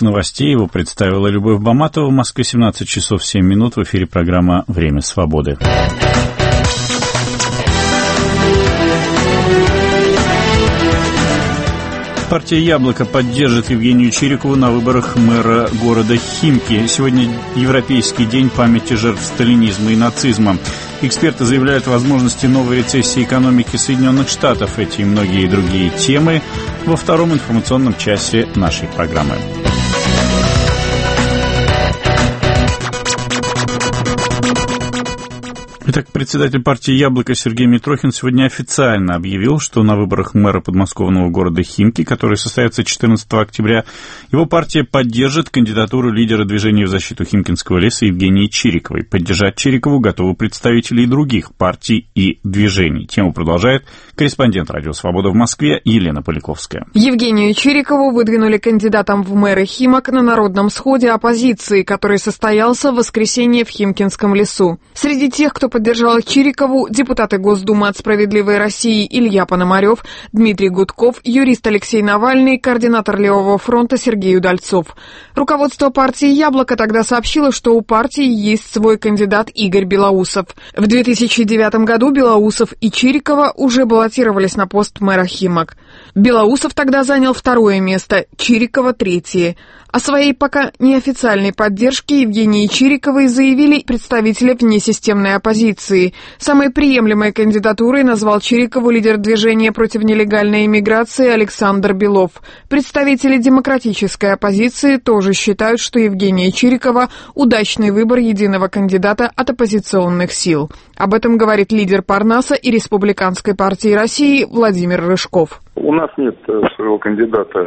новостей. Его представила Любовь Баматова. В Москве 17 часов 7 минут. В эфире программа «Время свободы». Партия «Яблоко» поддержит Евгению Чирикову на выборах мэра города Химки. Сегодня Европейский день памяти жертв сталинизма и нацизма. Эксперты заявляют о возможности новой рецессии экономики Соединенных Штатов. Эти и многие другие темы во втором информационном часе нашей программы. Итак, председатель партии «Яблоко» Сергей Митрохин сегодня официально объявил, что на выборах мэра подмосковного города Химки, которые состоятся 14 октября, его партия поддержит кандидатуру лидера движения в защиту Химкинского леса Евгении Чириковой. Поддержать Чирикову готовы представители и других партий и движений. Тему продолжает корреспондент «Радио Свобода» в Москве Елена Поляковская. Евгению Чирикову выдвинули кандидатом в мэры Химок на народном сходе оппозиции, который состоялся в воскресенье в Химкинском лесу. Среди тех, кто поддержал Чирикову, депутаты Госдумы от «Справедливой России» Илья Пономарев, Дмитрий Гудков, юрист Алексей Навальный, координатор Левого фронта Сергей Удальцов. Руководство партии «Яблоко» тогда сообщило, что у партии есть свой кандидат Игорь Белоусов. В 2009 году Белоусов и Чирикова уже баллотировались на пост мэра Химок. Белоусов тогда занял второе место, Чирикова — третье. О своей пока неофициальной поддержке Евгении Чириковой заявили представители внесистемной оппозиции. Самой приемлемой кандидатурой назвал Чирикову лидер движения против нелегальной иммиграции Александр Белов. Представители демократической оппозиции тоже считают, что Евгения Чирикова – удачный выбор единого кандидата от оппозиционных сил. Об этом говорит лидер Парнаса и Республиканской партии России Владимир Рыжков. У нас нет своего кандидата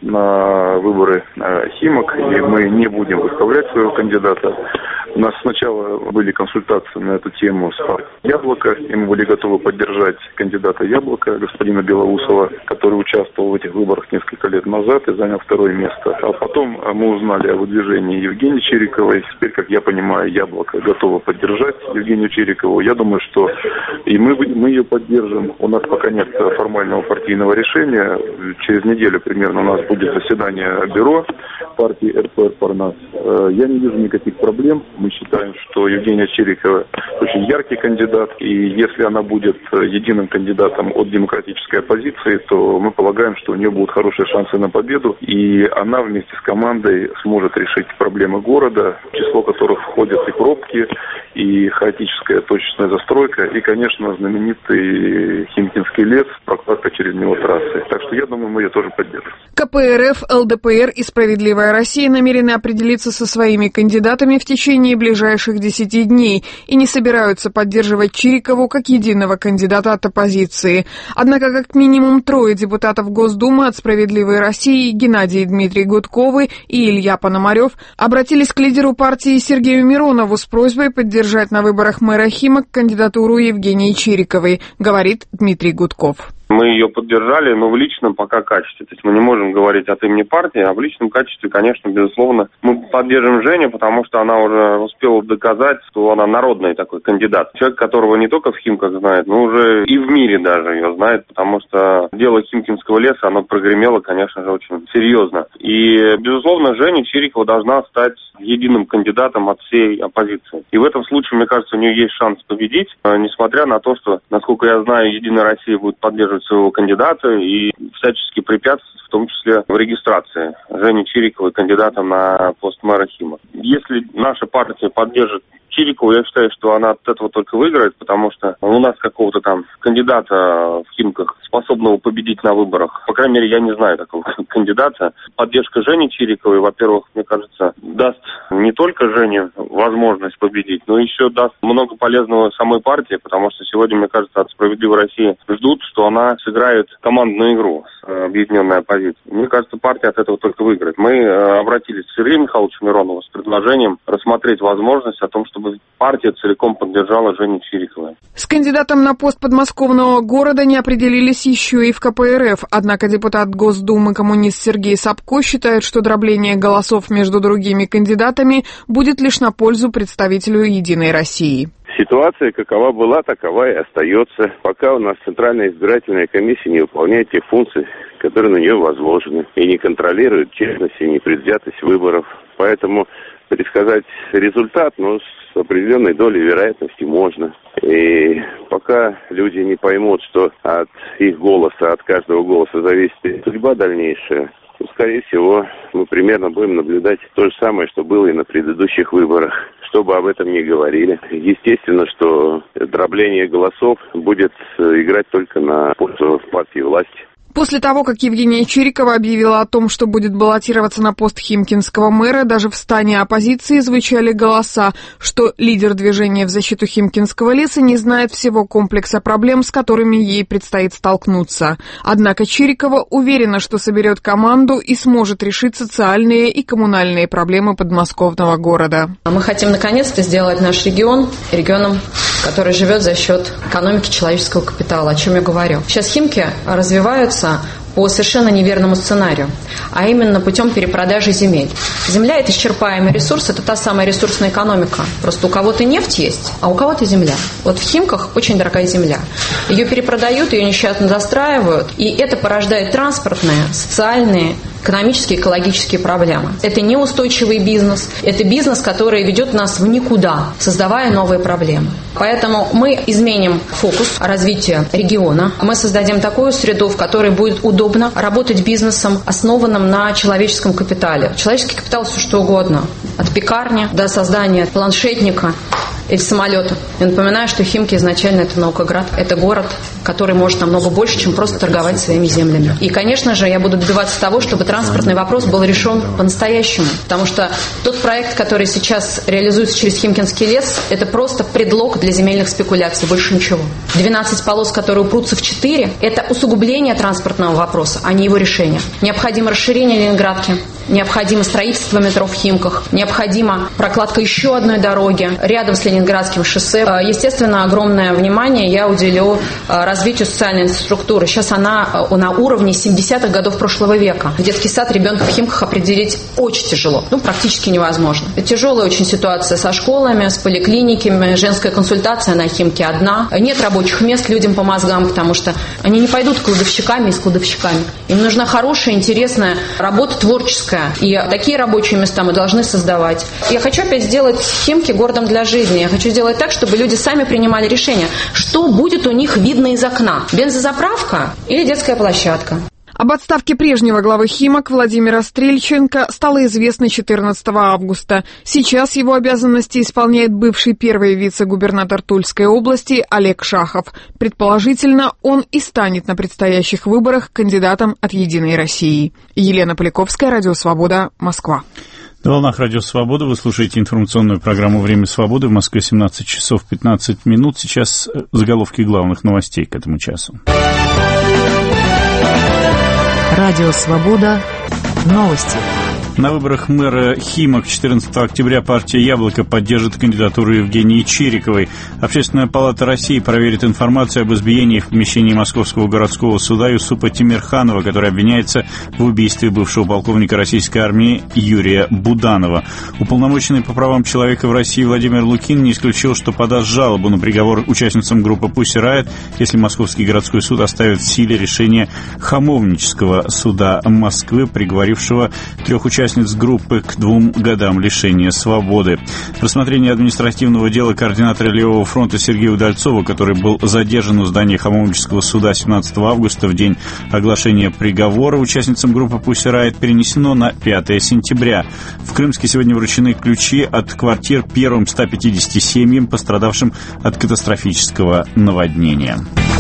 на выборы Химок, и мы не будем выставлять своего кандидата. У нас сначала были консультации на эту тему с партией «Яблоко», и мы были готовы поддержать кандидата «Яблоко», господина Белоусова, который участвовал в этих выборах несколько лет назад и занял второе место. А потом мы узнали о выдвижении Евгении Чириковой. Теперь, как я понимаю, «Яблоко» готово поддержать Евгению Чирикову. Я думаю, что и мы ее поддержим. У нас пока нет формального партийного решения. Через неделю примерно у нас будет заседание бюро партии РПР Парнас. Я не вижу никаких проблем. Мы считаем, что Евгения Чирикова очень яркий кандидат, и если она будет единым кандидатом от демократической оппозиции, то мы полагаем, что у нее будут хорошие шансы на победу, и она вместе с командой сможет решить проблемы города, в число которых входят и пробки, и хаотическая точечная застройка, и, конечно, знаменитый Химкинский лес, прокладка через него трассы. Так что я думаю, мы ее тоже поддержим. КПРФ, ЛДПР и «Справедливая Россия» намерены определиться со своими кандидатами в течение ближайших 10 дней и не собираются поддерживать Чирикову как единого кандидата от оппозиции. Однако как минимум 3 депутатов Госдумы от «Справедливой России» Геннадий и Дмитрий Гудковы и Илья Пономарев обратились к лидеру партии Сергею Миронову с просьбой поддержать на выборах мэра Химок кандидатуру Евгении Чириковой, говорит Дмитрий Гудков. Мы ее поддержали, но в личном пока качестве. То есть мы не можем говорить от имени партии, а в личном качестве, конечно, безусловно, мы поддержим Женю, потому что она уже успела доказать, что она народный такой кандидат. Человек, которого не только в Химках знает, но уже и в мире даже ее знает, потому что дело Химкинского леса, оно прогремело, конечно же, очень серьезно. И, безусловно, Женя Чирикова должна стать единым кандидатом от всей оппозиции. И в этом случае, мне кажется, у нее есть шанс победить, несмотря на то, что, насколько я знаю, Единая Россия будет поддерживать своего кандидата и всячески препятствовать, в том числе в регистрации Жени Чириковой кандидатом на пост мэра Химок. Если наша партия поддержит Чирикову, я считаю, что она от этого только выиграет, потому что у нас какого-то там кандидата в Химках, способного победить на выборах, по крайней мере, я не знаю такого кандидата. Поддержка Жени Чириковой, во-первых, мне кажется, даст не только Жене возможность победить, но еще даст много полезного самой партии, потому что сегодня, мне кажется, от «Справедливой России» ждут, что она сыграет командную игру с объединенной оппозицией. Мне кажется, партия от этого только выиграет. Мы обратились к Сергею Михайловичу Миронову с предложением рассмотреть возможность о том, чтобы партия целиком поддержала Женю Чирикову. С кандидатом на пост подмосковного города не определились еще и в КПРФ. Однако депутат Госдумы коммунист Сергей Сапко считает, что дробление голосов между другими кандидатами будет лишь на пользу представителю «Единой России». Ситуация какова была, такова и остается. Пока у нас Центральная избирательная комиссия не выполняет те функции, которые на нее возложены, и не контролирует честность и непредвзятость выборов. Поэтому предсказать результат, с определенной долей вероятности можно. И пока люди не поймут, что от их голоса, от каждого голоса зависит судьба дальнейшая, скорее всего, мы примерно будем наблюдать то же самое, что было и на предыдущих выборах. Что бы об этом ни говорили. Естественно, что дробление голосов будет играть только на пользу партии власти. После того, как Евгения Чирикова объявила о том, что будет баллотироваться на пост химкинского мэра, даже в стане оппозиции звучали голоса, что лидер движения в защиту Химкинского леса не знает всего комплекса проблем, с которыми ей предстоит столкнуться. Однако Чирикова уверена, что соберет команду и сможет решить социальные и коммунальные проблемы подмосковного города. Мы хотим наконец-то сделать наш регион регионом, который живет за счет экономики человеческого капитала. О чем я говорю? Сейчас Химки развиваются по совершенно неверному сценарию, а именно путем перепродажи земель. Земля – это исчерпаемый ресурс, это та самая ресурсная экономика. Просто у кого-то нефть есть, а у кого-то земля. Вот в Химках очень дорогая земля. Ее перепродают, ее нещадно застраивают, и это порождает транспортные, социальные, экономические, экологические проблемы. Это неустойчивый бизнес, это бизнес, который ведет нас в никуда, создавая новые проблемы. Поэтому мы изменим фокус развития региона, мы создадим такую среду, в которой будет удобно работать бизнесом, основанным на человеческом капитале. Человеческий капитал – все что угодно, от пекарни до создания планшетника или самолета. Я напоминаю, что Химки изначально это Наукоград, это город, который может намного больше, чем просто торговать своими землями. И, конечно же, я буду добиваться того, чтобы транспортный вопрос был решен по-настоящему, потому что тот проект, который сейчас реализуется через Химкинский лес, это просто предлог для земельных спекуляций, больше ничего. 12 полос, которые упрутся в 4, это усугубление транспортного вопроса, а не его решение. Необходимо расширение Ленинградки, необходимо строительство метро в Химках, необходима прокладка еще одной дороги рядом с Ленинградским шоссе. Естественно, огромное внимание я уделю развитию социальной инфраструктуры. Сейчас она на уровне 70-х годов прошлого века. Детский сад ребенка в Химках определить очень тяжело, практически невозможно. Тяжелая очень ситуация со школами, с поликлиниками, женская консультация на Химке одна. Нет рабочих мест людям по мозгам, потому что они не пойдут кладовщиками и с кладовщиками. Им нужна хорошая, интересная работа, творческая. И такие рабочие места мы должны создавать. Я хочу опять сделать Химки городом для жизни. Я хочу сделать так, чтобы люди сами принимали решение, что будет у них видно из окна. Бензозаправка или детская площадка. Об отставке прежнего главы Химок Владимира Стрельченко стало известно 14 августа. Сейчас его обязанности исполняет бывший первый вице-губернатор Тульской области Олег Шахов. Предположительно, он и станет на предстоящих выборах кандидатом от «Единой России». Елена Поляковская, Радио Свобода, Москва. На волнах Радио Свобода вы слушаете информационную программу «Время свободы». В Москве 17 часов 15 минут. Сейчас заголовки главных новостей к этому часу. Радио Свобода. Новости. На выборах мэра Химок 14 октября партия «Яблоко» поддержит кандидатуру Евгении Чириковой. Общественная палата России проверит информацию об избиении в помещении Московского городского суда Юсупа Тимирханова, который обвиняется в убийстве бывшего полковника российской армии Юрия Буданова. Уполномоченный по правам человека в России Владимир Лукин не исключил, что подаст жалобу на приговор участницам группы Pussy Riot, если Московский городской суд оставит в силе решение Хамовнического суда Москвы, приговорившего 3 участниц группы к 2 годам лишения свободы. Рассмотрение административного дела координатора Левого фронта Сергея Удальцова, который был задержан у здания Хамовнического суда 17 августа в день оглашения приговора участницам группы Pussy Riot, перенесено на 5 сентября. В Крымске сегодня вручены ключи от квартир первым 150 семьям, пострадавшим от катастрофического наводнения.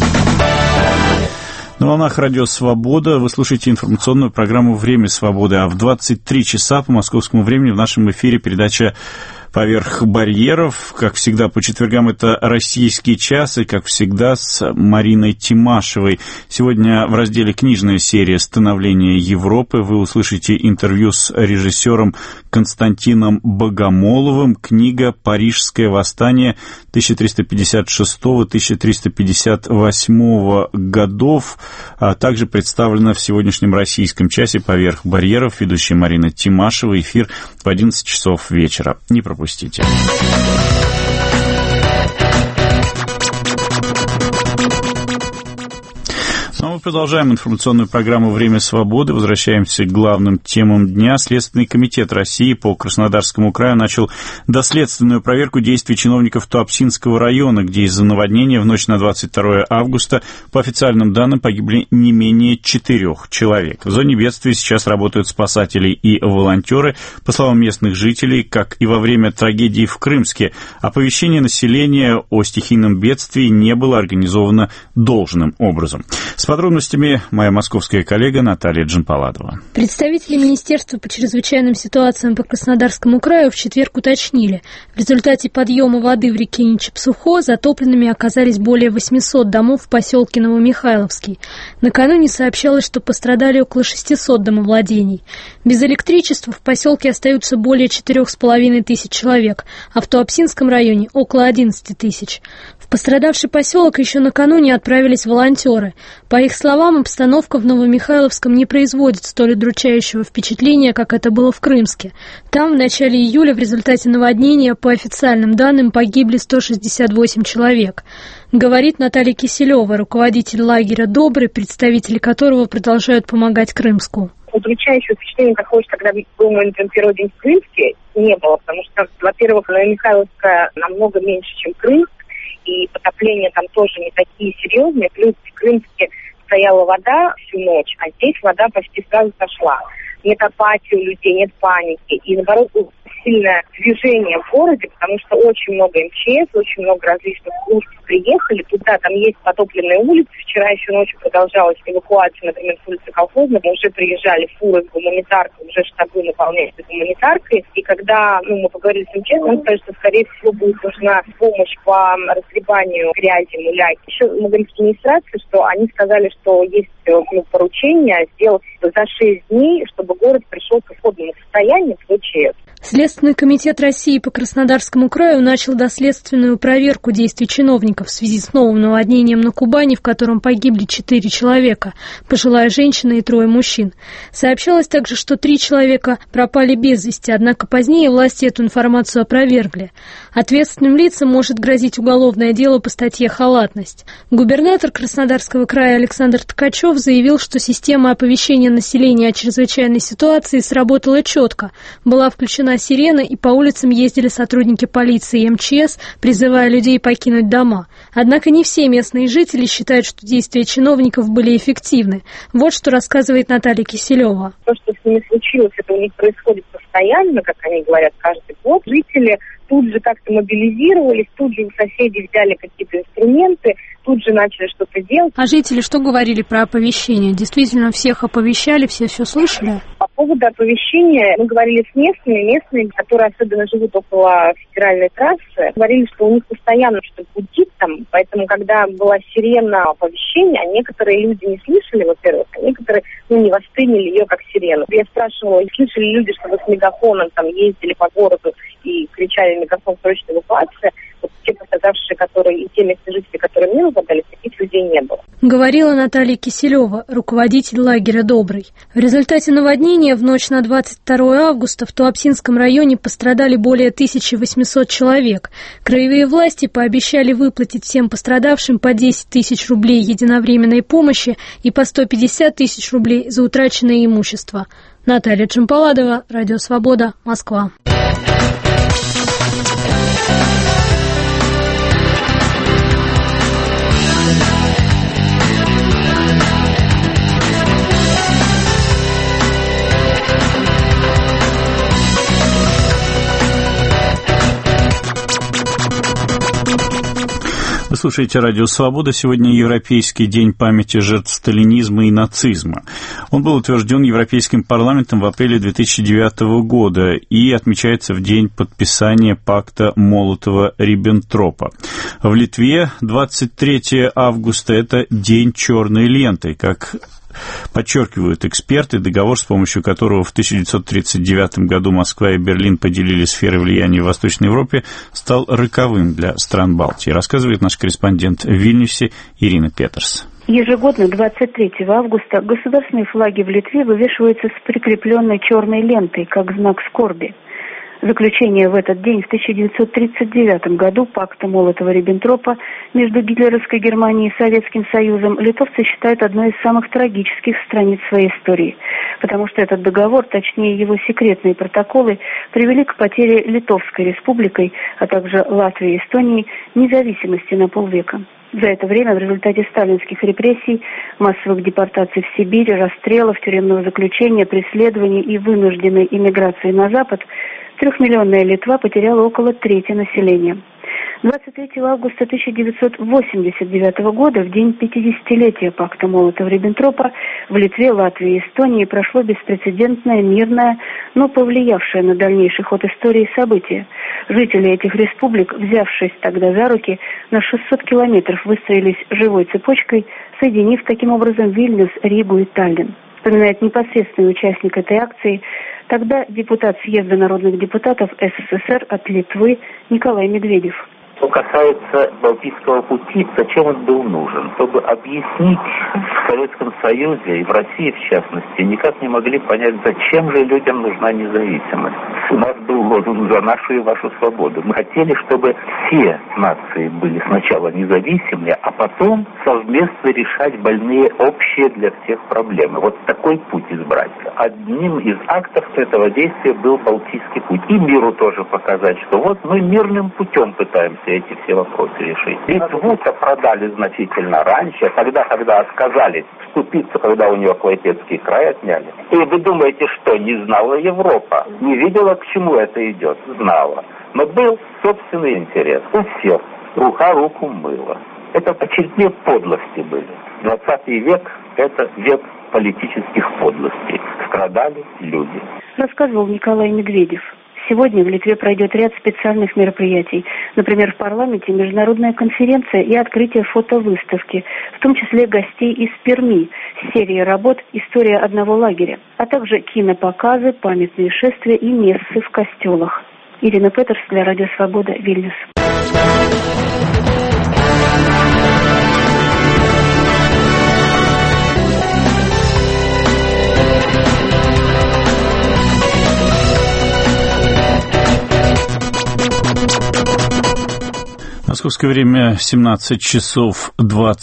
На волнах Радио Свобода вы слушаете информационную программу «Время свободы», а в 23 часа по московскому времени в нашем эфире передача «Поверх барьеров». Как всегда, по четвергам это «Российский час», и, как всегда, с Мариной Тимашевой. Сегодня в разделе «Книжная серия. Становление Европы» вы услышите интервью с режиссером Константином Богомоловым. Книга «Парижское восстание 1356-1358 годов», а также представлена в сегодняшнем «Российском часе» «Поверх барьеров». Ведущая Марина Тимашева. Эфир в 11 часов вечера. Не пропустите. Ну, продолжаем информационную программу «Время свободы». Возвращаемся к главным темам дня. Следственный комитет России по Краснодарскому краю начал доследственную проверку действий чиновников Туапсинского района, где из-за наводнения в ночь на 22 августа, по официальным данным, погибли не менее 4 человек. В зоне бедствия сейчас работают спасатели и волонтеры. По словам местных жителей, как и во время трагедии в Крымске, оповещение населения о стихийном бедствии не было организовано должным образом. С подробностями моя московская коллега Наталья Джампаладова. Представители Министерства по чрезвычайным ситуациям по Краснодарскому краю в четверг уточнили, в результате подъема воды в реке Ничепсухо затопленными оказались более 800 домов в поселке Новомихайловский. Накануне сообщалось, что пострадали около 600 домовладений. Без электричества в поселке остаются более 4500 человек, а в Туапсинском районе около 11 тысяч. В пострадавший поселок еще накануне отправились волонтеры. По их словам, обстановка в Новомихайловском не производит столь удручающего впечатления, как это было в Крымске. Там в начале июля в результате наводнения, по официальным данным, погибли 168 человек. Говорит Наталья Киселева, руководитель лагеря «Добрый», представители которого продолжают помогать Крымску. Удручающего впечатления, какое когда был мой, например, первый день в Крымске, не было, потому что, во-первых, Новомихайловская намного меньше, чем Крымск, и потопления там тоже не такие серьезные. Плюс в Крымске стояла вода всю ночь, а здесь вода почти сразу сошла. Нет апатии у людей, нет паники. И, наоборот, сильное движение в городе, потому что очень много МЧС, очень много различных служб приехали туда. Там есть потопленные улицы. Вчера еще ночью продолжалась эвакуация, например, с улицы Колхозной. Уже приезжали фуры с гуманитаркой, уже штабы наполняются гуманитаркой. И когда мы поговорили с МЧС, он сказал, что, скорее всего, будет нужна помощь по разгребанию грязи, муляки. Еще мы говорим с администрацией, что они сказали, что есть поручение сделать за 6 дней, чтобы город пришел к исходному состоянию в ВЧС. Следственный комитет России по Краснодарскому краю начал доследственную проверку действий чиновников в связи с новым наводнением на Кубани, в котором погибли 4 человека, пожилая женщина и 3 мужчин. Сообщалось также, что 3 человека пропали без вести, однако позднее власти эту информацию опровергли. Ответственным лицам может грозить уголовное дело по статье «Халатность». Губернатор Краснодарского края Александр Ткачев заявил, что система оповещения населения о чрезвычайной ситуации сработала четко, была включена сирена, и по улицам ездили сотрудники полиции и МЧС, призывая людей покинуть дома. Однако не все местные жители считают, что действия чиновников были эффективны. Вот что рассказывает Наталья Киселева. То, что с ними случилось, это у них происходит постоянно, как они говорят, каждый год. Жители тут же как-то мобилизировались, тут же у соседей взяли какие-то инструменты, тут же начали что-то делать. А жители что говорили про оповещение? Действительно, всех оповещали, все слышали? По поводу оповещения мы говорили с местными, которые особенно живут около федеральной трассы, говорили, что у них постоянно что-то гудит там, поэтому когда была сирена оповещения, некоторые люди не слышали, во-первых, а некоторые не восприняли ее как сирену. Я спрашивала, слышали люди, что вы с мегафоном там ездили по городу и кричали в мегафон «Срочная эвакуация». Вот те пострадавшие, которые и те местные жители, которые мне нападали, таких людей не было. Говорила Наталья Киселева, руководитель лагеря «Добрый». В результате наводнения в ночь на 22 августа в Туапсинском районе пострадали более 1800 человек. Краевые власти пообещали выплатить всем пострадавшим по 10 тысяч рублей единовременной помощи и по 150 тысяч рублей за утраченное имущество. Наталья Джампаладова, Радио Свобода, Москва. Вы слушаете Радио Свобода. Сегодня Европейский день памяти жертв сталинизма и нацизма. Он был утвержден Европейским парламентом в апреле 2009 года и отмечается в день подписания пакта Молотова-Риббентропа. В Литве 23 августа – это день черной ленты, как подчеркивают эксперты. Договор, с помощью которого в 1939 году Москва и Берлин поделили сферы влияния в Восточной Европе, стал роковым для стран Балтии, рассказывает наш корреспондент в Вильнюсе Ирина Петерс. Ежегодно 23 августа государственные флаги в Литве вывешиваются с прикрепленной черной лентой, как знак скорби. Заключение в этот день в 1939 году пакта Молотова-Риббентропа между гитлеровской Германией и Советским Союзом литовцы считают одной из самых трагических страниц своей истории, потому что этот договор, точнее его секретные протоколы, привели к потере Литовской республикой, а также Латвии и Эстонии независимости на полвека. За это время в результате сталинских репрессий, массовых депортаций в Сибирь, расстрелов, тюремного заключения, преследований и вынужденной иммиграции на Запад 3-миллионная Литва потеряла около трети населения. 23 августа 1989 года, в день 50-летия пакта Молотова-Риббентропа, в Литве, Латвии и Эстонии прошло беспрецедентное, мирное, но повлиявшее на дальнейший ход истории событие. Жители этих республик, взявшись тогда за руки, на 600 километров выстроились живой цепочкой, соединив таким образом Вильнюс, Ригу и Таллин. Вспоминает непосредственный участник этой акции, тогда депутат Съезда народных депутатов СССР от Литвы Николай Медведев. Что касается Балтийского пути, зачем он был нужен? Чтобы объяснить в Советском Союзе и в России, в частности, никак не могли понять, зачем же людям нужна независимость. У нас был лозунг «За нашу и вашу свободу». Мы хотели, чтобы все нации были сначала независимые, а потом совместно решать больные общие для всех проблемы. Вот такой путь избрать. Одним из актов этого действия был Балтийский путь. И миру тоже показать, что вот мы мирным путем пытаемся эти все вопросы решить. Литву-то продали значительно раньше, тогда, когда отказались вступиться, когда у нее Клайпедский край отняли. И вы думаете, что не знала Европа? Не видела, к чему это идет? Знала. Но был собственный интерес у всех. Рука руку мыла. Это очередные подлости были. 20 век – это век политических подлостей. Страдали люди. Рассказывал Николай Медведев. Сегодня в Литве пройдет ряд специальных мероприятий. Например, в парламенте международная конференция и открытие фотовыставки, в том числе гостей из Перми, серия работ «История одного лагеря», а также кинопоказы, памятные шествия и мессы в костелах. Ирина Петерс для Радио Свобода, Вильнюс. Московское время 17 часов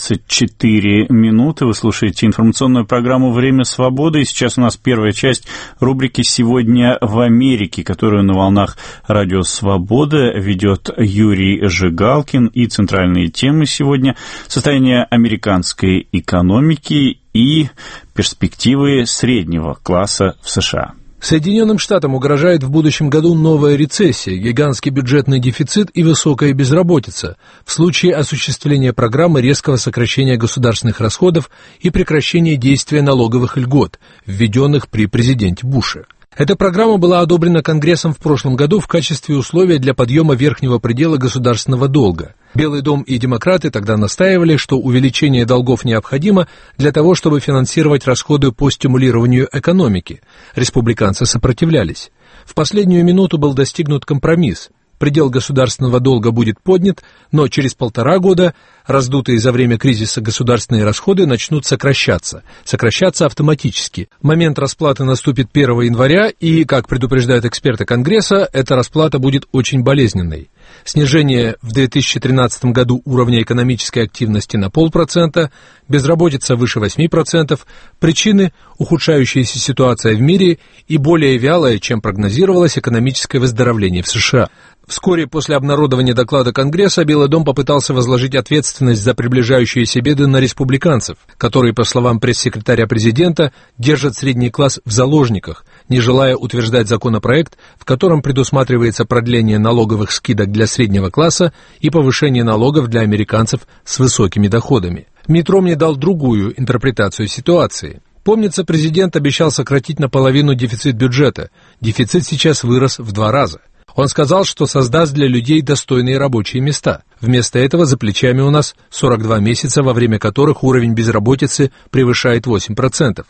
24 минуты. Вы слушаете информационную программу «Время свободы». И сейчас у нас первая часть рубрики «Сегодня в Америке», которую на волнах Радио Свобода ведет Юрий Жигалкин. И центральные темы сегодня – состояние американской экономики и перспективы среднего класса в США. Соединенным Штатам угрожает в будущем году новая рецессия, гигантский бюджетный дефицит и высокая безработица в случае осуществления программы резкого сокращения государственных расходов и прекращения действия налоговых льгот, введенных при президенте Буше. Эта программа была одобрена Конгрессом в прошлом году в качестве условия для подъема верхнего предела государственного долга. Белый дом и демократы тогда настаивали, что увеличение долгов необходимо для того, чтобы финансировать расходы по стимулированию экономики. Республиканцы сопротивлялись. В последнюю минуту был достигнут компромисс. Предел государственного долга будет поднят, но через 1,5 года раздутые за время кризиса государственные расходы начнут сокращаться автоматически. Момент расплаты наступит 1 января, и, как предупреждают эксперты Конгресса, эта расплата будет очень болезненной. Снижение в 2013 году уровня экономической активности на 0,5%, безработица выше 8%, причины – ухудшающаяся ситуация в мире и более вялое, чем прогнозировалось, экономическое выздоровление в США. Вскоре после обнародования доклада Конгресса Белый дом попытался возложить ответственность за приближающиеся беды на республиканцев, которые, по словам пресс-секретаря президента, держат средний класс в заложниках, не желая утверждать законопроект, в котором предусматривается продление налоговых скидок для среднего класса и повышение налогов для американцев с высокими доходами. Митт Ромни дал другую интерпретацию ситуации. Помнится, президент обещал сократить наполовину дефицит бюджета. Дефицит сейчас вырос в 2 раза. Он сказал, что создаст для людей достойные рабочие места. Вместо этого за плечами у нас 42 месяца, во время которых уровень безработицы превышает 8%.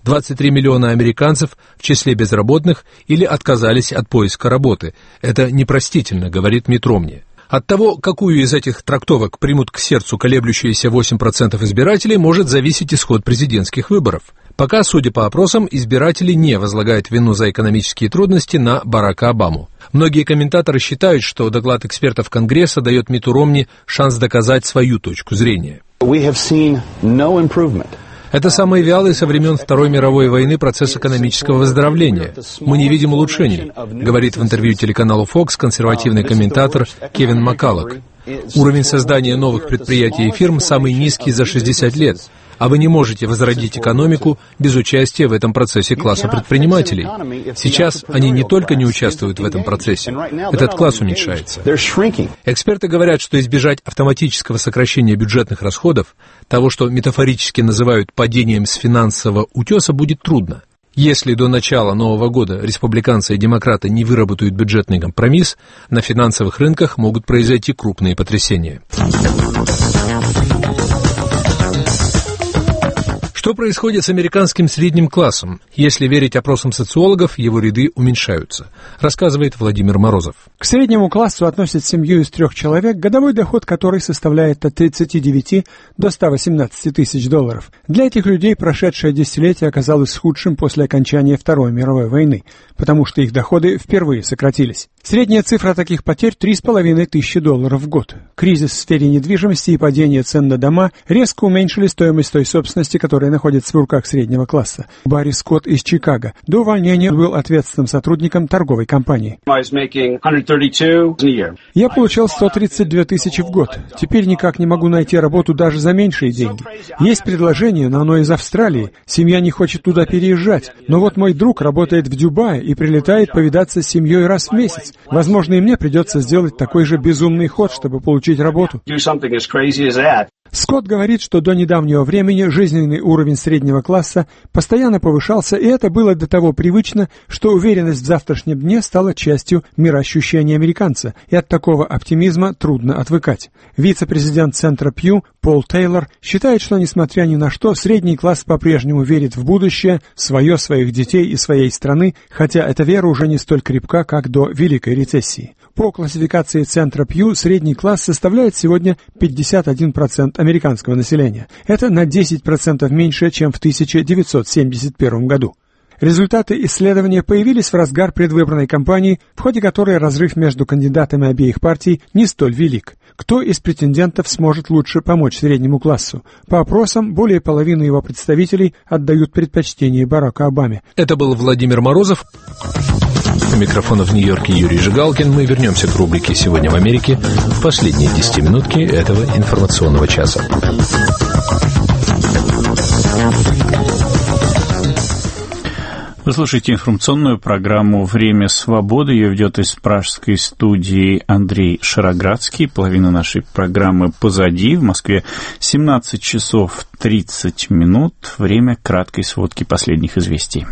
23 миллиона американцев в числе безработных или отказались от поиска работы. Это непростительно, говорит Митт Ромни. От того, какую из этих трактовок примут к сердцу колеблющиеся 8% избирателей, может зависеть исход президентских выборов. Пока, судя по опросам, избиратели не возлагают вину за экономические трудности на Барака Обаму. Многие комментаторы считают, что доклад экспертов Конгресса дает Митту Ромни шанс доказать свою точку зрения. Это самый вялый со времен Второй мировой войны процесс экономического выздоровления. Мы не видим улучшений, говорит в интервью телеканалу Fox консервативный комментатор Кевин Маккаллок. Уровень создания новых предприятий и фирм самый низкий за 60 лет, а вы не можете возродить экономику без участия в этом процессе класса предпринимателей. Сейчас они не только не участвуют в этом процессе, этот класс уменьшается. Эксперты говорят, что избежать автоматического сокращения бюджетных расходов, того, что метафорически называют падением с финансового утеса, будет трудно. Если до начала Нового года республиканцы и демократы не выработают бюджетный компромисс, на финансовых рынках могут произойти крупные потрясения. Что происходит с американским средним классом? Если верить опросам социологов, его ряды уменьшаются, рассказывает Владимир Морозов. К среднему классу относят семью из 3 человек, годовой доход которой составляет от 39 до 118 тысяч долларов. Для этих людей прошедшее десятилетие оказалось худшим после окончания Второй мировой войны, потому что их доходы впервые сократились. Средняя цифра таких потерь – 3,5 тысячи долларов в год. Кризис в сфере недвижимости и падение цен на дома резко уменьшили стоимость той собственности, которая находится в руках среднего класса. Барри Скотт из Чикаго до увольнения был ответственным сотрудником торговой компании. Я получал 132 тысячи в год. Теперь никак не могу найти работу даже за меньшие деньги. Есть предложение, но оно из Австралии. Семья не хочет туда переезжать. Но вот мой друг работает в Дубае и прилетает повидаться с семьей раз в месяц. Возможно, и мне придется сделать такой же безумный ход, чтобы получить работу. Скотт говорит, что до недавнего времени жизненный уровень среднего класса постоянно повышался, и это было до того привычно, что уверенность в завтрашнем дне стала частью мироощущения американца, и от такого оптимизма трудно отвыкать. Вице-президент Центра Пью Пол Тейлор считает, что, несмотря ни на что, средний класс по-прежнему верит в будущее, своих детей и своей страны, хотя эта вера уже не столь крепка, как до Великой рецессии. По классификации Центра Пью средний класс составляет сегодня 51% американского населения. Это на 10% меньше, чем в 1971 году. Результаты исследования появились в разгар предвыборной кампании, в ходе которой разрыв между кандидатами обеих партий не столь велик. Кто из претендентов сможет лучше помочь среднему классу? По опросам, более половины его представителей отдают предпочтение Бараку Обаме. Это был Владимир Морозов. У микрофона в Нью-Йорке Юрий Жигалкин. Мы вернемся к рубрике «Сегодня в Америке» в последние 10 минутки этого информационного часа. Вы слушаете информационную программу «Время свободы». Ее ведет из пражской студии Андрей Шароградский. Половина нашей программы позади. В Москве 17 часов 30 минут. Время краткой сводки последних известий.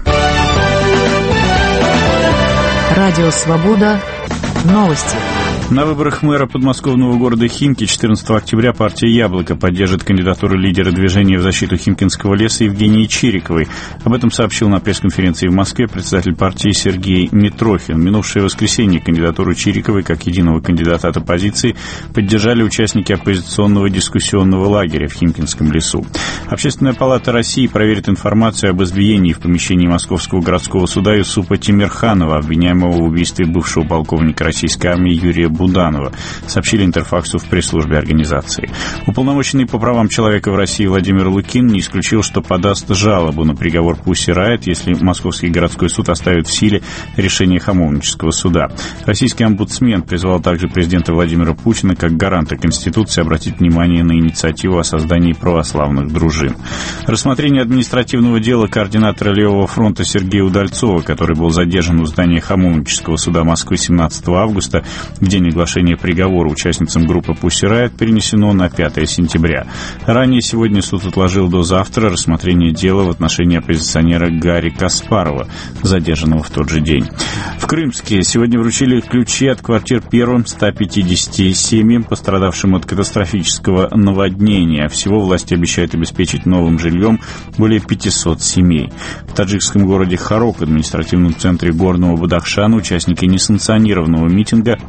Радио «Свобода». Новости. На выборах мэра подмосковного города Химки 14 октября партия «Яблоко» поддержит кандидатуру лидера движения в защиту Химкинского леса Евгении Чириковой. Об этом сообщил на пресс-конференции в Москве председатель партии Сергей Митрохин. В минувшее воскресенье кандидатуру Чириковой как единого кандидата от оппозиции поддержали участники оппозиционного дискуссионного лагеря в Химкинском лесу. Общественная палата России проверит информацию об избиении в помещении Московского городского суда Юсупа Тимирханова, обвиняемого в убийстве бывшего полковника российской армии Юрия Буданова, сообщили Интерфаксу в пресс-службе организации. Уполномоченный по правам человека в России Владимир Лукин не исключил, что подаст жалобу на приговор Pussy Riot, если Московский городской суд оставит в силе решение Хамовнического суда. Российский омбудсмен призвал также президента Владимира Путина как гаранта Конституции обратить внимание на инициативу о создании православных дружин. Рассмотрение административного дела координатора Левого фронта Сергея Удальцова, который был задержан в здании Хамовнического суда Москвы 17 августа, в день оглашения приговора участницам группы Pussy Riot, перенесено на 5 сентября. Ранее сегодня суд отложил до завтра рассмотрение дела в отношении оппозиционера Гарри Каспарова, задержанного в тот же день. В Крымске сегодня вручили ключи от квартир первым 150 семьям, пострадавшим от катастрофического наводнения. Всего власти обещают обеспечить новым жильем более 500 семей. В таджикском городе Харок, административном центре Горного Бадахшана, участники несанкционированного митинга сегодня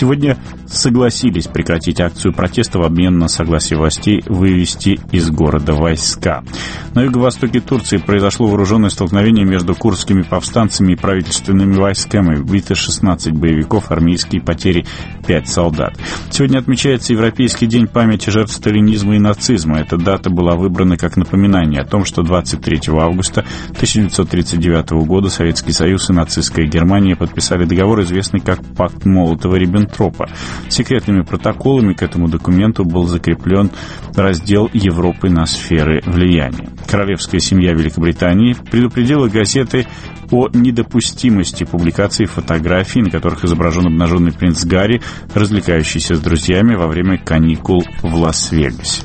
сегодня согласились прекратить акцию протеста в обмен на согласие властей вывести из города войска. На юго-востоке Турции произошло вооруженное столкновение между курдскими повстанцами и правительственными войсками. Убито 16 боевиков, армейские потери 5 солдат. Сегодня отмечается Европейский день памяти жертв сталинизма и нацизма. Эта дата была выбрана как напоминание о том, что 23 августа 1939 года Советский Союз и нацистская Германия подписали договор, известный как Пакт Молотова-Риббентропа. Секретными протоколами к этому документу был закреплен раздел Европы на сферы влияния. Королевская семья Великобритании предупредила газеты о недопустимости публикации фотографий, на которых изображен обнаженный принц Гарри, развлекающийся с друзьями во время каникул в Лас-Вегасе.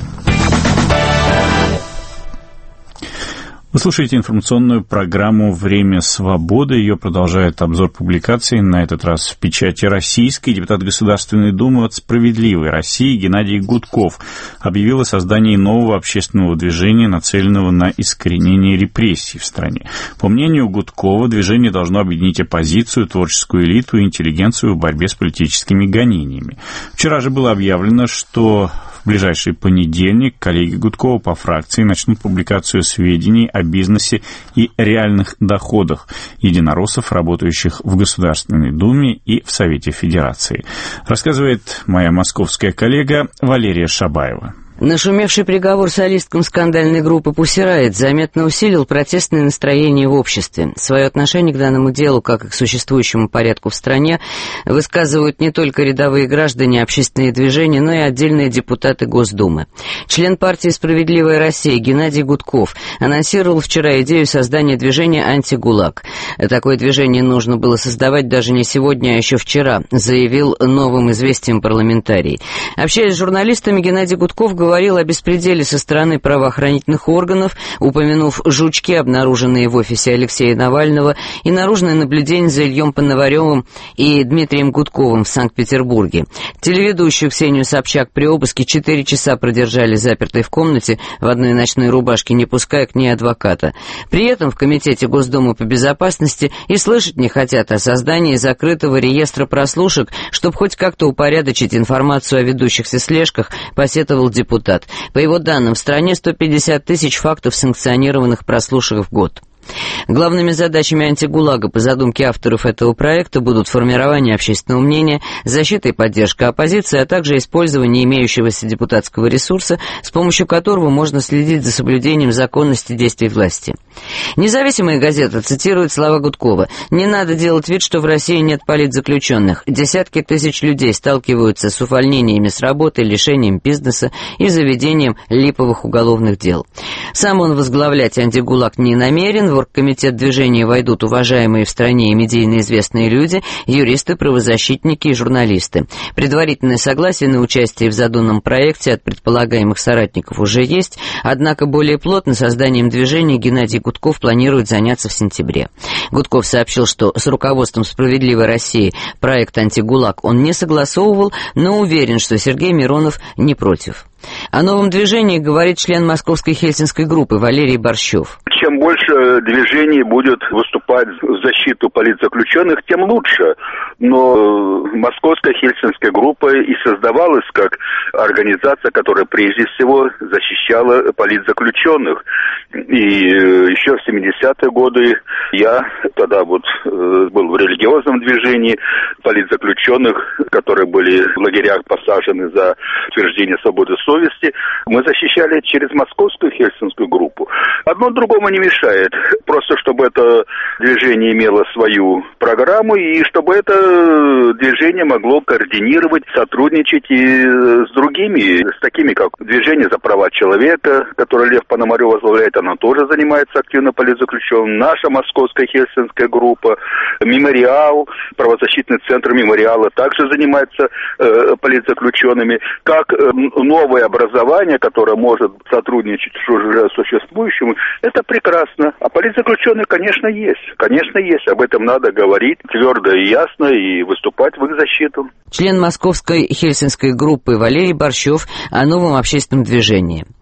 Вы слушаете информационную программу «Время свободы». Ее продолжает обзор публикаций, на этот раз в печати российской. Депутат Государственной Думы от «Справедливой России» Геннадий Гудков объявил о создании нового общественного движения, нацеленного на искоренение репрессий в стране. По мнению Гудкова, движение должно объединить оппозицию, творческую элиту и интеллигенцию в борьбе с политическими гонениями. Вчера же было объявлено, что в ближайший понедельник коллеги Гудкова по фракции начнут публикацию сведений о бизнесе и реальных доходах единороссов, работающих в Государственной Думе и в Совете Федерации. Рассказывает моя московская коллега Валерия Шабаева. Нашумевший приговор солисткам скандальной группы «Пусси Райот» заметно усилил протестные настроения в обществе. Свое отношение к данному делу, как и к существующему порядку в стране, высказывают не только рядовые граждане, общественные движения, но и отдельные депутаты Госдумы. Член партии «Справедливая Россия» Геннадий Гудков анонсировал вчера идею создания движения «Антигулаг». Такое движение нужно было создавать даже не сегодня, а еще вчера, заявил Новым известиям парламентарий. Общаясь с журналистами, Геннадий Гудков говорил о беспределе со стороны правоохранительных органов, упомянув жучки, обнаруженные в офисе Алексея Навального, и наружное наблюдение за Ильем Пономаревым и Дмитрием Гудковым в Санкт-Петербурге. Телеведущую Ксению Собчак при обыске 4 часа продержали запертой в комнате в одной ночной рубашке, не пуская к ней адвоката. При этом в Комитете Госдумы по безопасности и слышать не хотят о создании закрытого реестра прослушек, чтобы хоть как-то упорядочить информацию о ведущихся слежках, посетовал депутат. По его данным, в стране 150 тысяч фактов санкционированных прослушек в год. Главными задачами антигулага по задумке авторов этого проекта будут формирование общественного мнения, защита и поддержка оппозиции, а также использование имеющегося депутатского ресурса, с помощью которого можно следить за соблюдением законности действий власти. Независимая газета цитирует слова Гудкова: «Не надо делать вид, что в России нет политзаключенных. Десятки тысяч людей сталкиваются с увольнениями с работы, лишением бизнеса и заведением липовых уголовных дел». Сам он возглавлять антигулаг не намерен. В оргкомитет движения войдут уважаемые в стране и медийно известные люди, юристы, правозащитники и журналисты. Предварительное согласие на участие в задуманном проекте от предполагаемых соратников уже есть, однако более плотно созданием движения Геннадий Гудков планирует заняться в сентябре. Гудков сообщил, что с руководством «Справедливой России» проект «Антигулаг» он не согласовывал, но уверен, что Сергей Миронов не против. О новом движении говорит член московской хельсинской группы Валерий Борщев. Чем больше движений будет выступать в защиту политзаключенных, тем лучше. Но московская хельсинская группа и создавалась как организация, которая прежде всего защищала политзаключенных. И еще в 70-е годы я тогда был в религиозном движении политзаключенных, которые были в лагерях посажены за утверждение свободы совести. Мы защищали через московскую хельсинскую группу. Одно другому не мешает. Просто чтобы это движение имело свою программу и чтобы это движение могло координировать, сотрудничать и с другими, с такими, как Движение за права человека, которое Лев Пономарев возглавляет, оно тоже занимается активно политзаключенным. Наша московская хельсинская группа, Мемориал, правозащитный центр Мемориала также занимается политзаключенными. Как новое образование, которое может сотрудничать с уже существующим, это прекрасно. А политзаключенные, конечно, есть. Конечно, есть. Об этом надо говорить твердо и ясно и выступать в их защиту. Член московской хельсинской группы Валерий Борщев о новом общественном движении.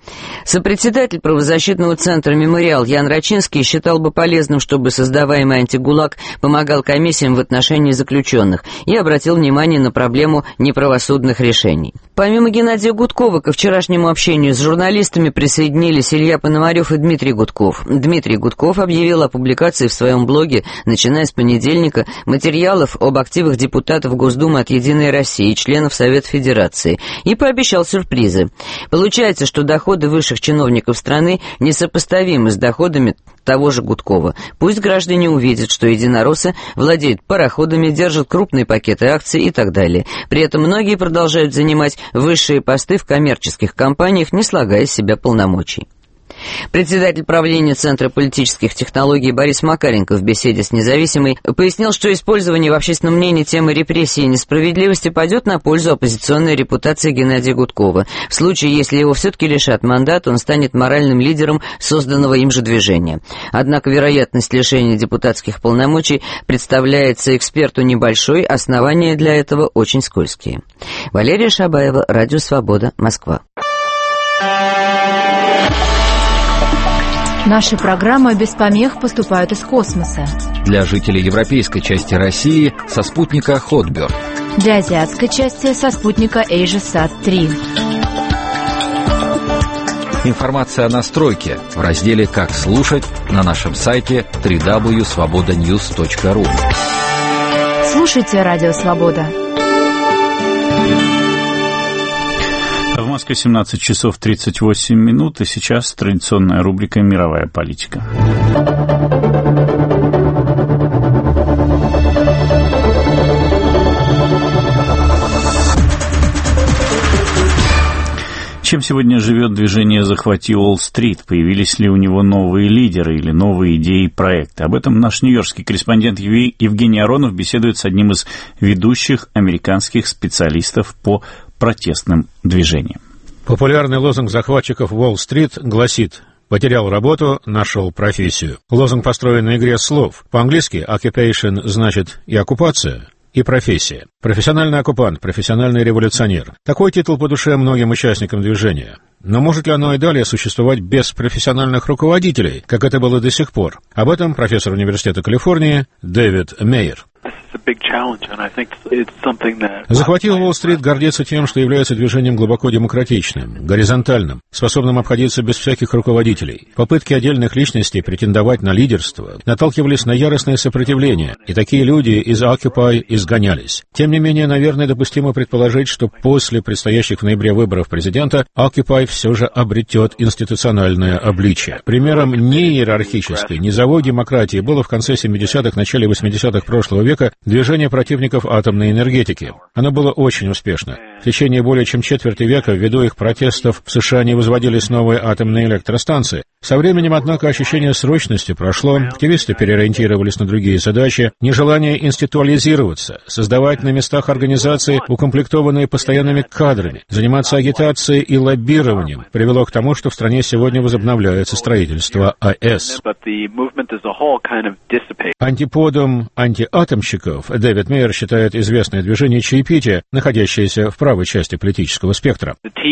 Сопредседатель правозащитного центра «Мемориал» Ян Рачинский считал бы полезным, чтобы создаваемый антигулаг помогал комиссиям в отношении заключенных и обратил внимание на проблему неправосудных решений. Помимо Геннадия Гудкова, ко вчерашнему общению с журналистами присоединились Илья Пономарев и Дмитрий Гудков. Дмитрий Гудков объявил о публикации в своем блоге, начиная с понедельника, материалов об активах депутатов Госдумы от «Единой России» и членов Совета Федерации, и пообещал сюрпризы. Получается, что доходы высших чиновников страны несопоставимы с доходами того же Гудкова. Пусть граждане увидят, что единороссы владеют пароходами, держат крупные пакеты акций и так далее. При этом многие продолжают занимать высшие посты в коммерческих компаниях, не слагая с себя полномочий. Председатель правления Центра политических технологий Борис Макаренко в беседе с «Независимой» пояснил, что использование в общественном мнении темы репрессий и несправедливости пойдет на пользу оппозиционной репутации Геннадия Гудкова. В случае, если его все-таки лишат мандата, он станет моральным лидером созданного им же движения. Однако вероятность лишения депутатских полномочий представляется эксперту небольшой, основания для этого очень скользкие. Валерия Шабаева, Радио Свобода, Москва. Наши программы без помех поступают из космоса. Для жителей европейской части России со спутника Hotbird. Для азиатской части со спутника AsiaSat-3. Информация о настройке в разделе «Как слушать» на нашем сайте www.svobodanews.ru. Слушайте Радио Свобода. В Москве 17 часов 38 минут, и сейчас традиционная рубрика «Мировая политика». Чем сегодня живет движение «Захвати Уолл-стрит»? Появились ли у него новые лидеры или новые идеи и проекты? Об этом наш нью-йоркский корреспондент Евгений Аронов беседует с одним из ведущих американских специалистов по протестным движениям. Популярный лозунг захватчиков Уолл-стрит гласит: «Потерял работу, нашел профессию». Лозунг построен на игре слов. По-английски occupation значит и оккупация, и профессия. Профессиональный оккупант, профессиональный революционер. Такой титул по душе многим участникам движения. Но может ли оно и далее существовать без профессиональных руководителей, как это было до сих пор? Об этом профессор Университета Калифорнии Дэвид Мейер. «Захвати Уолл-стрит» гордится тем, что является движением глубоко демократичным, горизонтальным, способным обходиться без всяких руководителей. Попытки отдельных личностей претендовать на лидерство наталкивались на яростное сопротивление, и такие люди из Occupy изгонялись. Тем не менее, наверное, допустимо предположить, что после предстоящих в ноябре выборов президента Occupy все же обретет институциональное обличие. Примером неиерархической, низовой демократии было в конце 70-х, начале 80-х прошлого века движение противников атомной энергетики. Оно было очень успешно. В течение более чем четверти века ввиду их протестов в США не возводились новые атомные электростанции. Со временем, однако, ощущение срочности прошло, активисты переориентировались на другие задачи, нежелание институализироваться, создавать на местах организации, укомплектованные постоянными кадрами, заниматься агитацией и лоббированием, привело к тому, что в стране сегодня возобновляется строительство АЭС. Антиподом антиатомщиков Дэвид Мейер считает известное движение чаепития, находящееся в правой части политического спектра.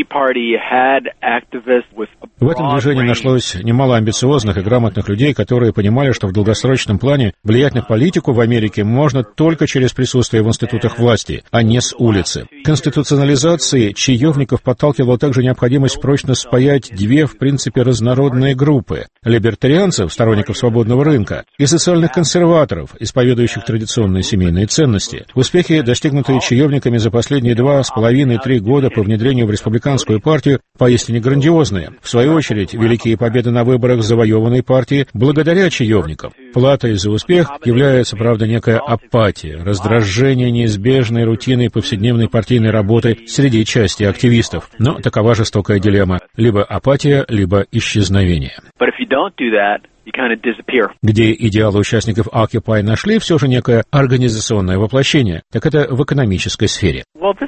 В этом движении нашлось немало амбициозных и грамотных людей, которые понимали, что в долгосрочном плане влиять на политику в Америке можно только через присутствие в институтах власти, а не с улицы. К институционализации чаевников подталкивала также необходимость прочно спаять две, в принципе, разнородные группы – либертарианцев, сторонников свободного рынка, и социальных консерваторов, исповедующих традиционные семейные ценности. Успехи, достигнутые чаевниками за последние 2,5-3 года по внедрению в республиканскую партию, поистине грандиозные. В свою очередь, великие победы на выборах завоеванной партии благодаря чаевникам. Платой за успех является, правда, некая апатия, раздражение неизбежной рутиной повседневной партийной работы среди части активистов. Но такова жестокая дилемма. Либо апатия, либо исчезновение. Где идеалы участников Occupy нашли все же некое организационное воплощение, так это в экономической сфере.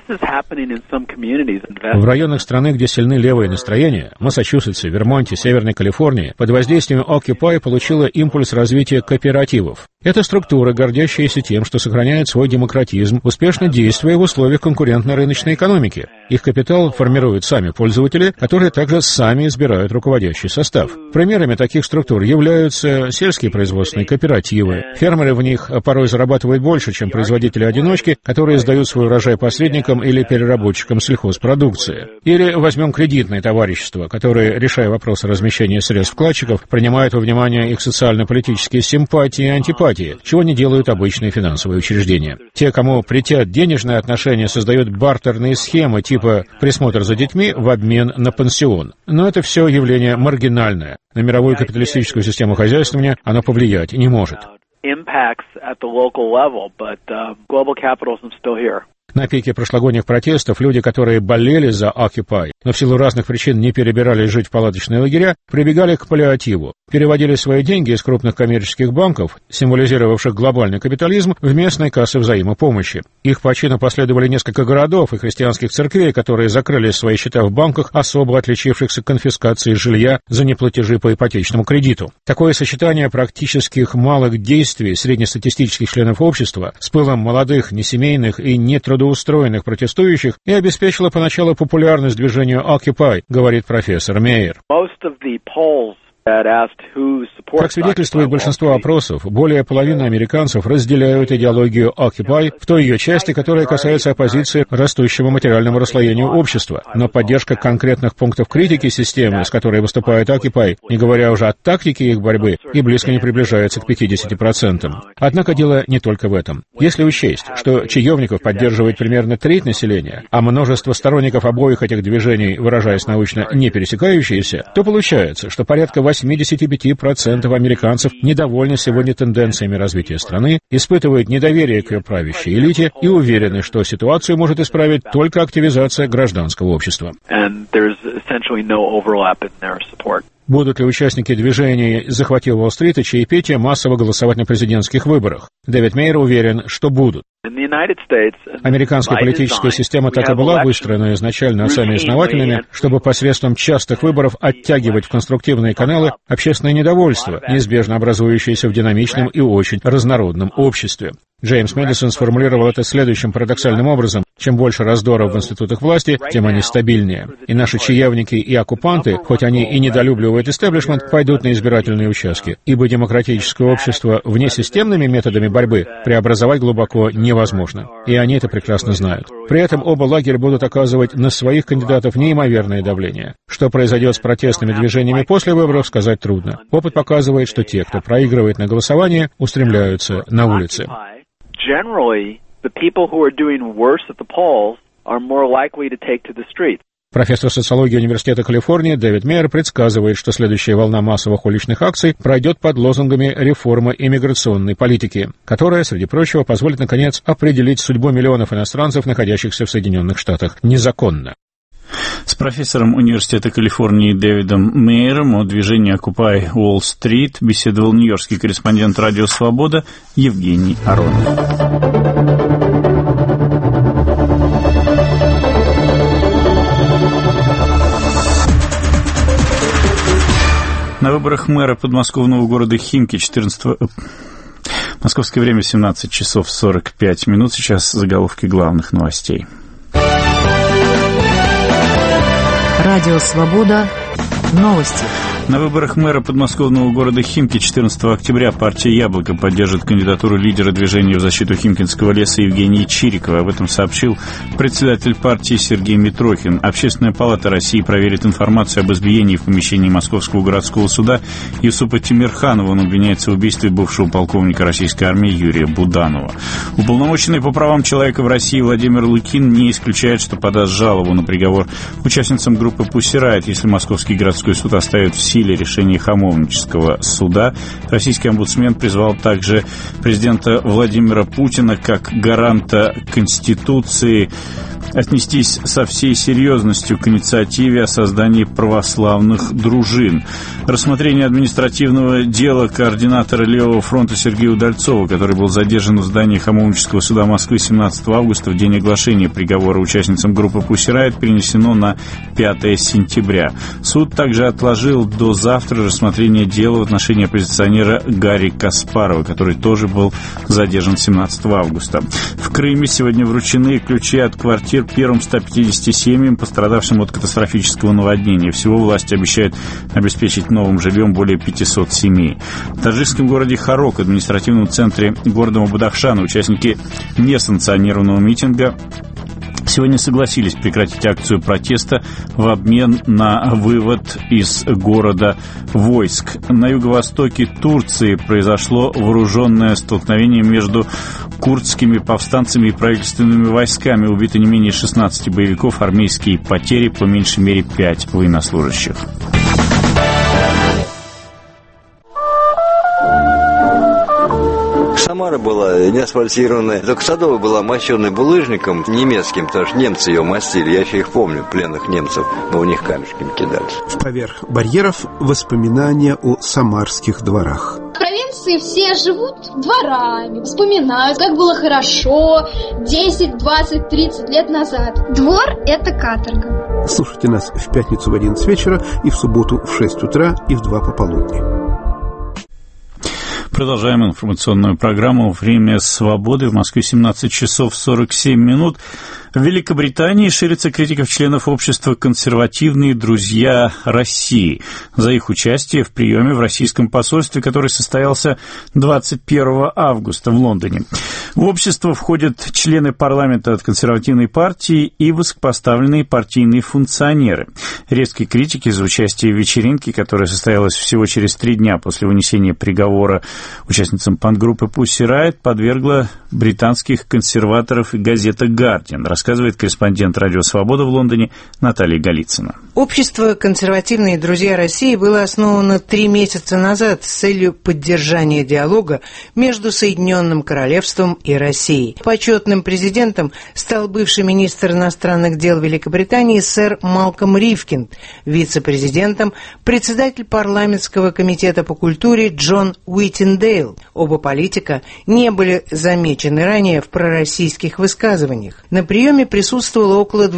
В районах страны, где сильны левые настроения, Массачусетсе, Вермонте, Северной Калифорнии, под воздействием Occupy получила импульс развития кооперативов. Это структуры, гордящиеся тем, что сохраняют свой демократизм, успешно действуя в условиях конкурентной рыночной экономики. Их капитал формируют сами пользователи, которые также сами избирают руководящий состав. Примерами таких структур являются сельские производственные кооперативы. Фермеры в них порой зарабатывают больше, чем производители-одиночки, которые сдают свой урожай посредникам или переработчикам сельхозпродукции. Или возьмем кредитные товарищества, которые, решая вопросы размещения средств вкладчиков, принимают во внимание их социально-политические симпатии и антипатии, чего не делают обычные финансовые учреждения. Те, кому претят денежные отношения, создают бартерные схемы типа «присмотр за детьми в обмен на пансион». Но это все явление маргинальное. На мировую капиталистическую систему хозяйствования оно повлиять не может. На пике прошлогодних протестов люди, которые болели за Occupy, но в силу разных причин не перебирались жить в палаточные лагеря, прибегали к паллиативу, переводили свои деньги из крупных коммерческих банков, символизировавших глобальный капитализм, в местные кассы взаимопомощи. Их по чину последовали несколько городов и христианских церквей, которые закрыли свои счета в банках, особо отличившихся конфискацией жилья за неплатежи по ипотечному кредиту. Такое сочетание практических малых действий среднестатистических членов общества с пылом молодых, несемейных и нетрудоустроенных протестующих и обеспечило поначалу популярность движению Occupy, говорит профессор Мейер. Как свидетельствует большинство опросов, более половины американцев разделяют идеологию Occupy в той ее части, которая касается оппозиции растущему материальному расслоению общества. Но поддержка конкретных пунктов критики системы, с которой выступает Occupy, не говоря уже о тактике их борьбы, и близко не приближается к 50%. Однако дело не только в этом. Если учесть, что чаевников поддерживает примерно треть населения, а множество сторонников обоих этих движений, выражаясь научно, не пересекающиеся, то получается, что порядка 85% американцев недовольны сегодня тенденциями развития страны, испытывают недоверие к ее правящей элите и уверены, что ситуацию может исправить только активизация гражданского общества. Будут ли участники движения «Захвати Уолл-стрит» и чаепития массово голосовать на президентских выборах? Дэвид Мейер уверен, что будут. Американская политическая система так и была выстроена изначально отцами-основателями, чтобы посредством частых выборов оттягивать в конструктивные каналы общественное недовольство, неизбежно образующееся в динамичном и очень разнородном обществе. Джеймс Мэдисон сформулировал это следующим парадоксальным образом. Чем больше раздоров в институтах власти, тем они стабильнее. И наши чаевники и оккупанты, хоть они и недолюбливают истеблишмент, пойдут на избирательные участки, ибо демократическое общество внесистемными методами борьбы преобразовать глубоко невозможно. И они это прекрасно знают. При этом оба лагеря будут оказывать на своих кандидатов неимоверное давление. Что произойдет с протестными движениями после выборов, сказать трудно. Опыт показывает, что те, кто проигрывает на голосовании, устремляются на улицы. Профессор социологии Университета Калифорнии Дэвид Мейер предсказывает, что следующая волна массовых уличных акций пройдет под лозунгами реформы иммиграционной политики, которая, среди прочего, позволит, наконец, определить судьбу миллионов иностранцев, находящихся в Соединенных Штатах незаконно. С профессором Университета Калифорнии Дэвидом Мейером о движении Occupy Wall-Street беседовал нью-йоркский корреспондент «Радио Свобода» Евгений Аронов. На выборах мэра подмосковного города Химки 14... Московское время 17 часов 45 минут. Сейчас заголовки главных новостей. Радио «Свобода». Новости. На выборах мэра подмосковного города Химки 14 октября партия «Яблоко» поддержит кандидатуру лидера движения в защиту Химкинского леса Евгения Чирикова. Об этом сообщил председатель партии Сергей Митрохин. Общественная палата России проверит информацию об избиении в помещении Московского городского суда Юсупа Тимирханова. Он обвиняется в убийстве бывшего полковника российской армии Юрия Буданова. Уполномоченный по правам человека в России Владимир Лукин не исключает, что подаст жалобу на приговор участницам группы «Pussy Riot», если Московский городской суд оставит в силе решение Хамовнического суда. Российский омбудсмен призвал также президента Владимира Путина как гаранта Конституции отнестись со всей серьезностью к инициативе о создании православных дружин. Рассмотрение административного дела координатора Левого фронта Сергея Удальцова, который был задержан в здании Хамовнического суда Москвы 17 августа в день оглашения приговора участницам группы Pussy Riot, перенесено на 5 сентября. Суд также отложил до до завтра рассмотрение дела в отношении оппозиционера Гарри Каспарова, который тоже был задержан 17 августа. В Крыме сегодня вручены ключи от квартир первым 150 семьям, пострадавшим от катастрофического наводнения. Всего власти обещают обеспечить новым жильем более 500 семей. В таджикском городе Харок, административном центре города Бадахшана, участники несанкционированного митинга сегодня согласились прекратить акцию протеста в обмен на вывод из города войск. На юго-востоке Турции произошло вооруженное столкновение между курдскими повстанцами и правительственными войсками. Убито не менее 16 боевиков, армейские потери по меньшей мере 5 военнослужащих. Самара была не асфальтированная, только Садовая была мощенной булыжником немецким, потому что немцы ее мастили. Я еще их помню, пленных немцев, мы у них камешками кидались. Поверх барьеров воспоминания о самарских дворах. В провинции все живут дворами, вспоминают, как было хорошо 10, 20, 30 лет назад. Двор – это каторга. Слушайте нас в пятницу в 11 вечера и в субботу в 6 утра и в 2 пополудни. Продолжаем информационную программу «Время свободы». В Москве 17 часов 47 минут. В Великобритании ширится критика членов общества «Консервативные друзья России» за их участие в приеме в российском посольстве, который состоялся 21 августа в Лондоне. В общество входят члены парламента от консервативной партии и высокопоставленные партийные функционеры. Резкой критики за участие в вечеринке, которая состоялась всего через 3 дня после вынесения приговора участницам панк-группы Pussy Riot, подвергла британских консерваторов и газета «Гардиан», рассказывает корреспондент «Радио Свобода» в Лондоне Наталья Голицына. Общество «Консервативные друзья России» было основано 3 месяца назад с целью поддержания диалога между Соединенным Королевством и Россией. Почетным президентом стал бывший министр иностранных дел Великобритании сэр Малком Ривкинд, вице-президентом председатель парламентского комитета по культуре Джон Уиттиндейл. Оба политика не были замечены ранее в пророссийских высказываниях. На приеме присутствовало около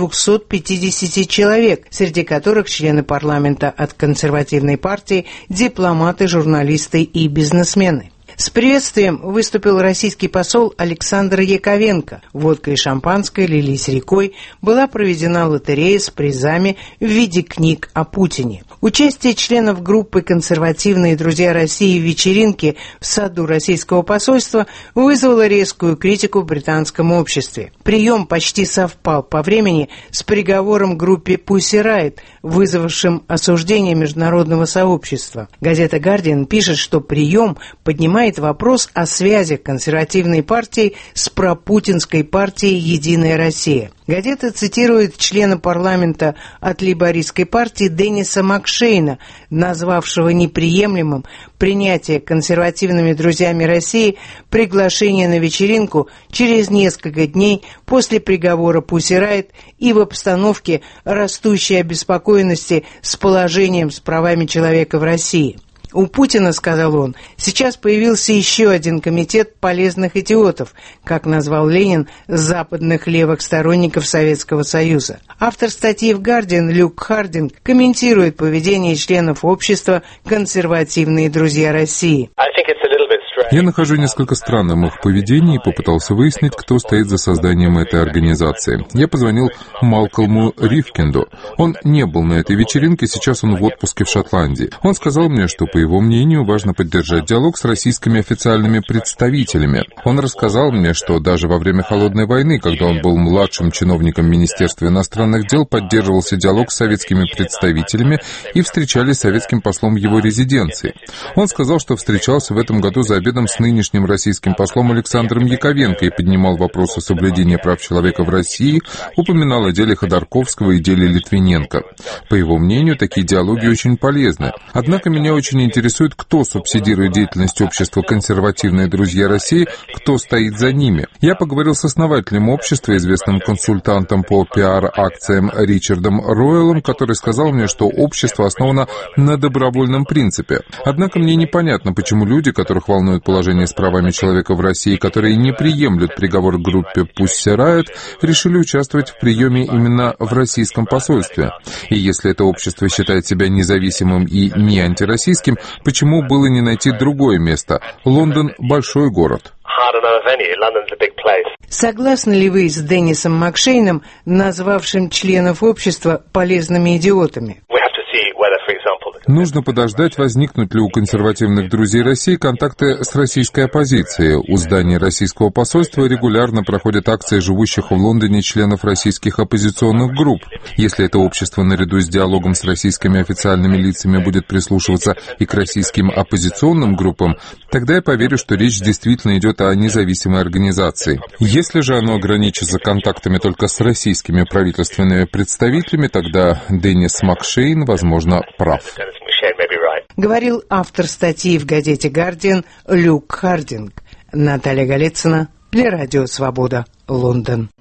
250 человек, среди которых члены парламента от консервативной партии, дипломаты, журналисты и бизнесмены. С приветствием выступил российский посол Александр Яковенко. Водка и шампанское лились рекой, была проведена лотерея с призами в виде книг о Путине. Участие членов группы «Консервативные друзья России» в вечеринке в саду российского посольства вызвало резкую критику в британском обществе. Прием почти совпал по времени с приговором группе Pussy Riot, вызвавшим осуждение международного сообщества. Газета «Гардиан» пишет, что прием поднимает вопрос о связях консервативной партии с пропутинской партией «Единая Россия». Газета цитирует члена парламента от лейбористской партии Денниса Макшейна, назвавшего неприемлемым принятие консервативными друзьями России приглашения на вечеринку через несколько дней после приговора Pussy Riot и в обстановке растущей обеспокоенности с положением с правами человека в России. У Путина, сказал он, сейчас появился еще один комитет полезных идиотов, как назвал Ленин западных левых сторонников Советского Союза. Автор статьи в «Гардиан» Люк Хардинг комментирует поведение членов общества «Консервативные друзья России». Я нахожу несколько странным их поведение и попытался выяснить, кто стоит за созданием этой организации. Я позвонил Малкольму Ривкинду. Он не был на этой вечеринке, сейчас он в отпуске в Шотландии. Он сказал мне, что, по его мнению, важно поддержать диалог с российскими официальными представителями. Он рассказал мне, что даже во время Холодной войны, когда он был младшим чиновником Министерства иностранных дел, поддерживался диалог с советскими представителями и встречались с советским послом в его резиденции. Он сказал, что встречался в этом году за обедом с нынешним российским послом Александром Яковенко и поднимал вопросы соблюдения прав человека в России, упоминал о деле Ходорковского и деле Литвиненко. По его мнению, такие диалоги очень полезны. Однако меня очень интересует, кто субсидирует деятельность общества «Консервативные друзья России», кто стоит за ними. Я поговорил с основателем общества, известным консультантом по пиар-акциям Ричардом Ройлом, который сказал мне, что общество основано на добровольном принципе. Однако мне непонятно, почему люди, которых волнует знают положение с правами человека в России, которые не приемлют приговор группе Pussy Riot, решили участвовать в приеме именно в российском посольстве. И если это общество считает себя независимым и не антироссийским, почему было не найти другое место? Лондон – большой город. Согласны ли вы с Деннисом Макшейном, назвавшим членов общества полезными идиотами? Нужно подождать, возникнут ли у консервативных друзей России контакты с российской оппозицией. У здания российского посольства регулярно проходят акции живущих в Лондоне членов российских оппозиционных групп. Если это общество наряду с диалогом с российскими официальными лицами будет прислушиваться и к российским оппозиционным группам, тогда я поверю, что речь действительно идет о независимой организации. Если же оно ограничится контактами только с российскими правительственными представителями, тогда Деннис Макшейн, возможно, прав. Говорил автор статьи в газете «Гардиан» Люк Хардинг. Наталья Голицына для Радио Свобода, Лондон.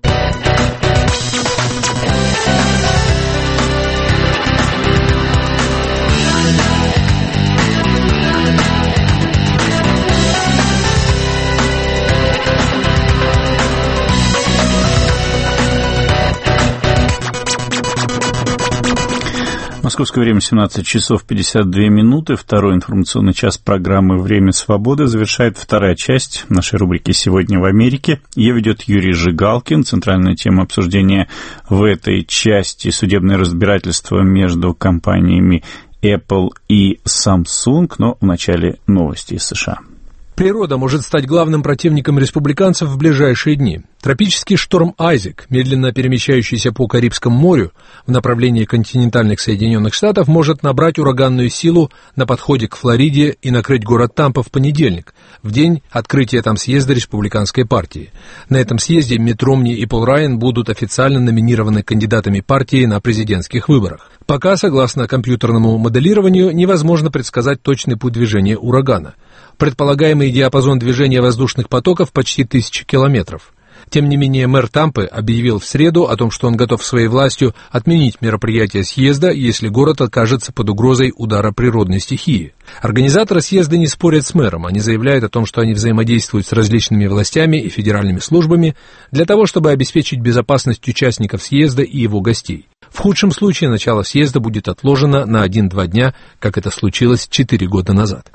Московское время 17 часов 52 минуты. Второй информационный час программы «Время свободы» завершает вторая часть нашей рубрики «Сегодня в Америке». Ее ведет Юрий Жигалкин. Центральная тема обсуждения в этой части — судебное разбирательство между компаниями Apple и Samsung. Но вначале новости из США. Природа может стать главным противником республиканцев в ближайшие дни. Тропический шторм Айзек, медленно перемещающийся по Карибскому морю в направлении континентальных Соединенных Штатов, может набрать ураганную силу на подходе к Флориде и накрыть город Тампа в понедельник, в день открытия там съезда республиканской партии. На этом съезде Митт Ромни и Пол Райан будут официально номинированы кандидатами партии на президентских выборах. Пока, согласно компьютерному моделированию, невозможно предсказать точный путь движения урагана. Предполагаемый диапазон движения воздушных потоков почти 1000 километров. Тем не менее, мэр Тампы объявил в среду о том, что он готов своей властью отменить мероприятие съезда, если город окажется под угрозой удара природной стихии. Организаторы съезда не спорят с мэром, они заявляют о том, что они взаимодействуют с различными властями и федеральными службами для того, чтобы обеспечить безопасность участников съезда и его гостей. В худшем случае начало съезда будет отложено на 1-2 дня, как это случилось 4 года назад.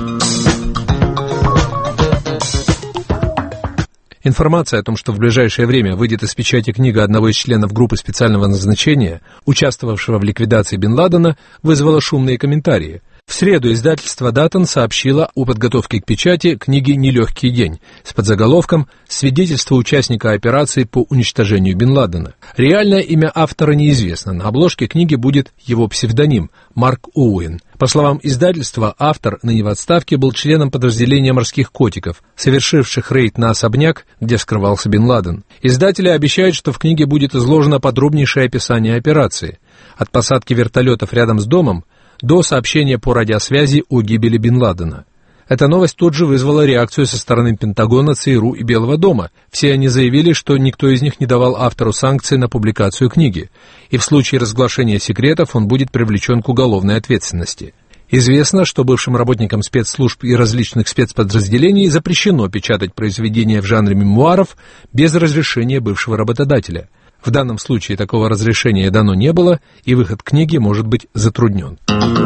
Информация о том, что в ближайшее время выйдет из печати книга одного из членов группы специального назначения, участвовавшего в ликвидации Бен Ладена, вызвала шумные комментарии. В среду издательство «Даттон» сообщило о подготовке к печати книги «Нелегкий день» с подзаголовком «Свидетельство участника операции по уничтожению Бен Ладена». Реальное имя автора неизвестно. На обложке книги будет его псевдоним Марк Оуэн. По словам издательства, автор, ныне в отставке, был членом подразделения морских котиков, совершивших рейд на особняк, где скрывался Бен Ладен. Издатели обещают, что в книге будет изложено подробнейшее описание операции. От посадки вертолетов рядом с домом до сообщения по радиосвязи о гибели Бен Ладена. Эта новость тут же вызвала реакцию со стороны Пентагона, ЦРУ и Белого дома. Все они заявили, что никто из них не давал автору санкций на публикацию книги, и в случае разглашения секретов он будет привлечен к уголовной ответственности. Известно, что бывшим работникам спецслужб и различных спецподразделений запрещено печатать произведения в жанре мемуаров без разрешения бывшего работодателя. В данном случае такого разрешения дано не было, и выход книги может быть затруднен.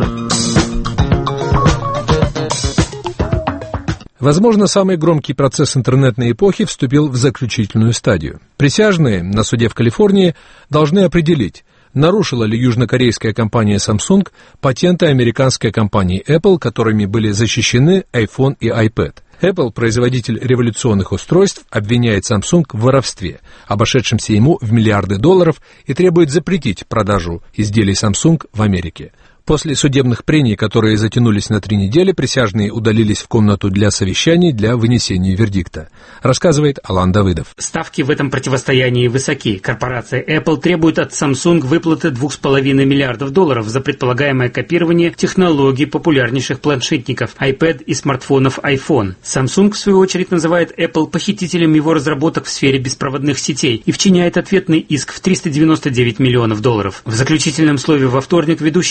Возможно, самый громкий процесс интернетной эпохи вступил в заключительную стадию. Присяжные на суде в Калифорнии должны определить, нарушила ли южнокорейская компания Samsung патенты американской компании Apple, которыми были защищены iPhone и iPad. Apple, производитель революционных устройств, обвиняет Samsung в воровстве, обошедшемся ему в миллиарды долларов, и требует запретить продажу изделий Samsung в Америке. После судебных прений, которые затянулись на 3 недели, присяжные удалились в комнату для совещаний для вынесения вердикта. Рассказывает Алан Давыдов. Ставки в этом противостоянии высоки. Корпорация Apple требует от Samsung выплаты $2,5 миллиардов за предполагаемое копирование технологий популярнейших планшетников iPad и смартфонов iPhone. Samsung, в свою очередь, называет Apple похитителем его разработок в сфере беспроводных сетей и вчиняет ответный иск в $399 миллионов. В заключительном слове во вторник ведущий адвокат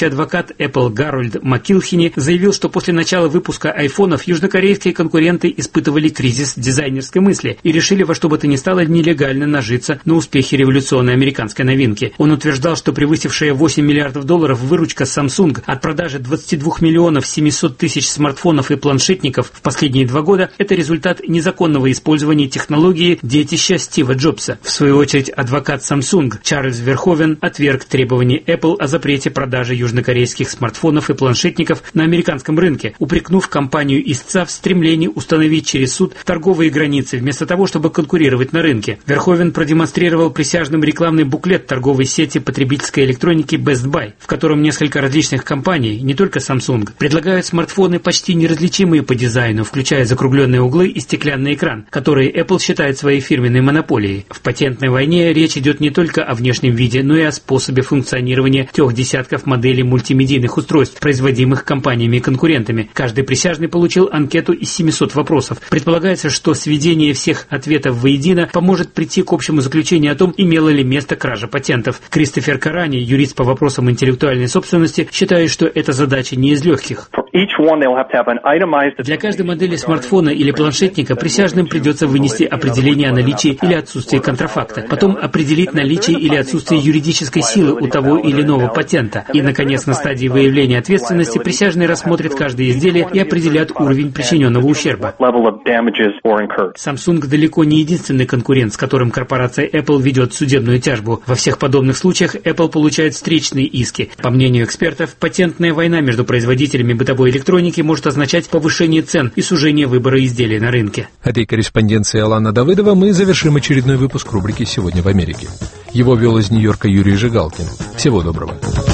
штат Apple Гарольд Маккилхини заявил, что после начала выпуска айфонов южнокорейские конкуренты испытывали кризис дизайнерской мысли и решили во что бы то ни стало нелегально нажиться на успехе революционной американской новинки. Он утверждал, что превысившая $8 миллиардов выручка Samsung от продажи 22 миллионов 700 тысяч смартфонов и планшетников в последние 2 года – это результат незаконного использования технологии детища Стива Джобса. В свою очередь, адвокат Samsung Чарльз Верховен отверг требования Apple о запрете продажи южнокорейских смартфонов и планшетников на американском рынке, упрекнув компанию истца в стремлении установить через суд торговые границы вместо того, чтобы конкурировать на рынке. Верховен продемонстрировал присяжным рекламный буклет торговой сети потребительской электроники Best Buy, в котором несколько различных компаний, не только Samsung, предлагают смартфоны почти неразличимые по дизайну, включая закругленные углы и стеклянный экран, которые Apple считает своей фирменной монополией. В патентной войне речь идет не только о внешнем виде, но и о способе функционирования 3 десятков моделей мультимедийных устройств, производимых компаниями и конкурентами. Каждый присяжный получил анкету из 700 вопросов. Предполагается, что сведение всех ответов воедино поможет прийти к общему заключению о том, имела ли место кража патентов. Кристофер Карани, юрист по вопросам интеллектуальной собственности, считает, что эта задача не из легких. Для каждой модели смартфона или планшетника присяжным придется вынести определение о наличии или отсутствии контрафакта, потом определить наличие или отсутствие юридической силы у того или иного патента. И, наконец, на стадии выявления ответственности присяжные рассмотрят каждое изделие и определят уровень причиненного ущерба. Samsung далеко не единственный конкурент, с которым корпорация Apple ведет судебную тяжбу. Во всех подобных случаях Apple получает встречные иски. По мнению экспертов, патентная война между производителями бытовой электроники может означать повышение цен и сужение выбора изделий на рынке. Этой корреспонденцией Алана Давыдова мы завершим очередной выпуск рубрики «Сегодня в Америке». Его вел из Нью-Йорка Юрий Жигалкин. Всего доброго.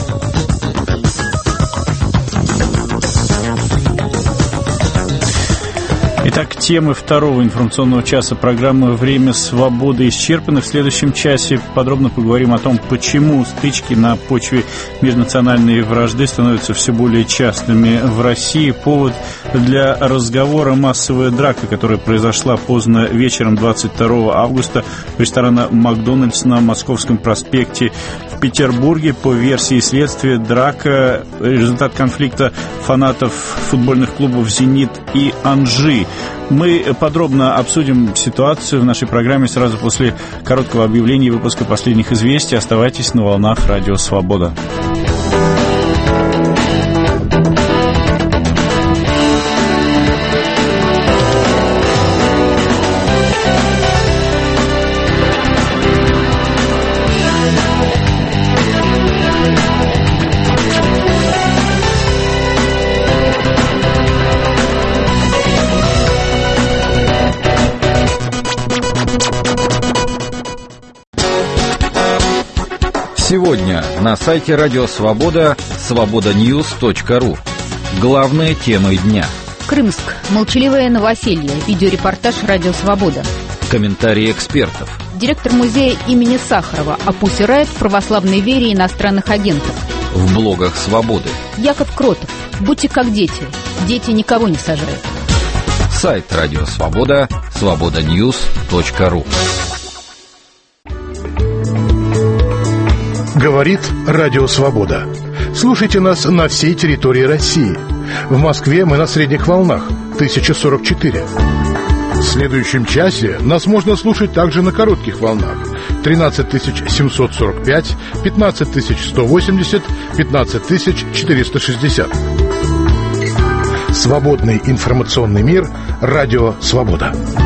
Итак, темы второго информационного часа программы «Время свободы» исчерпаны. В следующем часе подробно поговорим о том, почему стычки на почве межнациональной вражды становятся все более частыми в России. Повод для разговора — массовая драка, которая произошла поздно вечером 22 августа в ресторане «Макдональдс» на Московском проспекте в Петербурге. По версии следствия, драка — результат конфликта фанатов футбольных клубов «Зенит» и «Анжи». Мы подробно обсудим ситуацию в нашей программе сразу после короткого объявления и выпуска последних известий. Оставайтесь на волнах Радио Свобода. Сегодня на сайте Радио Свобода свободаньюз.ру. Главные темы дня. Крымск. Молчаливое новоселье. Видеорепортаж Радио Свобода. Комментарии экспертов. Директор музея имени Сахарова опустирает в православной вере иностранных агентов. В блогах Свободы. Яков Кротов. Будьте как дети. Дети никого не сажают. Сайт Радио Свобода свободаньюз.ру. Говорит Радио Свобода. Слушайте нас на всей территории России. В Москве мы на средних волнах 1044. В следующем часе нас можно слушать также на коротких волнах 13745, 15180, 15460. Свободный информационный мир. Радио Свобода.